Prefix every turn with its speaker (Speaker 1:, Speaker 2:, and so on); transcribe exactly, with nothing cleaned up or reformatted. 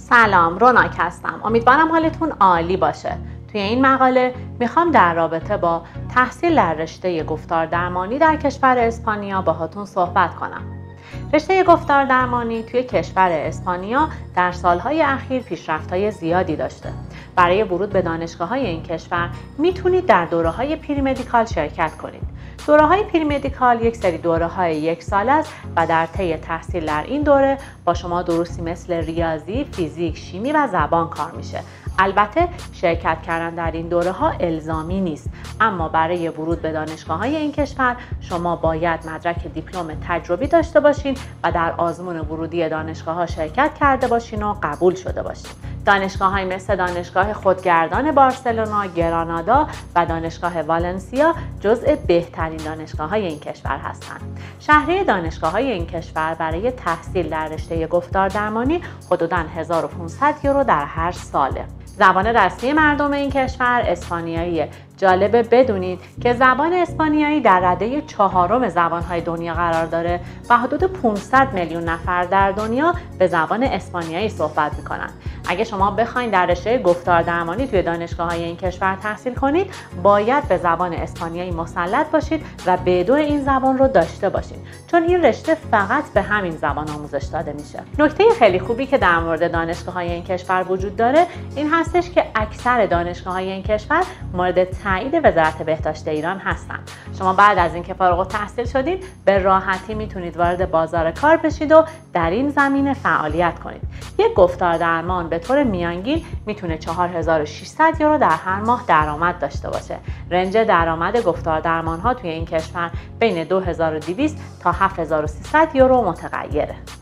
Speaker 1: سلام، روناک هستم. امیدوارم حالتون عالی باشه. توی این مقاله میخوام در رابطه با تحصیل در رشته گفتار درمانی در کشور اسپانیا باهاتون صحبت کنم. رشته گفتار درمانی توی کشور اسپانیا در سالهای اخیر پیشرفت‌های زیادی داشته. برای ورود به دانشگاه‌های این کشور میتونید در دوره‌های پری مدیکال شرکت کنید. دوره‌های پری مدیکال یک سری دوره‌های یک ساله است و در طی تحصیل در این دوره با شما دروسی مثل ریاضی، فیزیک، شیمی و زبان کار میشه. البته شرکت کردن در این دوره ها الزامی نیست، اما برای ورود به دانشگاه‌های این کشور شما باید مدرک دیپلم تجربی داشته باشین و در آزمون ورودی دانشگاه‌ها شرکت کرده باشین و قبول شده باشین. دانشگاه‌های مثل دانشگاه خودگردان بارسلونا، گرانادا و دانشگاه والنسیا جزء بهترین دانشگاه‌های این کشور هستند. شهریه دانشگاه‌های این کشور برای تحصیل در رشته گفتار درمانی حدوداً هزار و پانصد یورو در هر ساله. زبان رسمی مردم این کشور اسپانیاییه. جالبه بدونید که زبان اسپانیایی در رده چهارم زبانهای دنیا قرار داره و حدود پانصد میلیون نفر در دنیا به زبان اسپانیایی صحبت میکنن. اگه شما بخواید در رشته گفتار درمانی توی دانشگاه‌های این کشور تحصیل کنید، باید به زبان اسپانیایی مسلط باشید و بی دو این زبان رو داشته باشید، چون این رشته فقط به همین زبان آموزش داده میشه. نکته خیلی خوبی که در مورد دانشگاه‌های این کشور وجود داره این هستش که اکثر دانشگاه‌های این کشور مورد تایید وزارت بهداشت ایران هستند. شما بعد از اینکه فارغ التحصیل شدید به راحتی میتونید وارد بازار کار بشید و در این زمینه فعالیت کنید. یک گفتار درمان به طور میانگین میتونه چهار هزار و ششصد یورو در هر ماه درآمد داشته باشه. رنج درآمد گفتار درمان ها توی این کشور بین دو هزار و دویست تا هفت هزار و سیصد یورو متغیره.